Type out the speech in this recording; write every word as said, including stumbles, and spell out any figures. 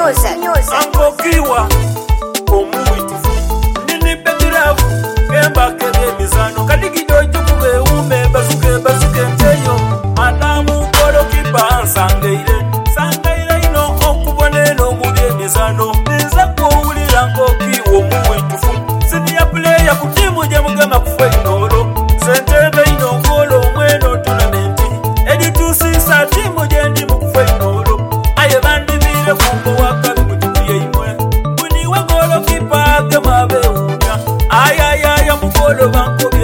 angokiwa omuitufu nini petiravu kemba kebe mizano kadigido jukube ume bazuke bazuke nteyo adamu kolo kipa sangeire sangeire ino okubone no mubye mizano nza kuwulira ngokiwa omuitufu sini ya player kutimu je mugama kufa inolo sentebe ino ngolo mweno tournament editu sisa timu je ndi mukufa inolo aye bandi bire kumbo waka Kipa ke mabe unya ay ay ay mukolo banko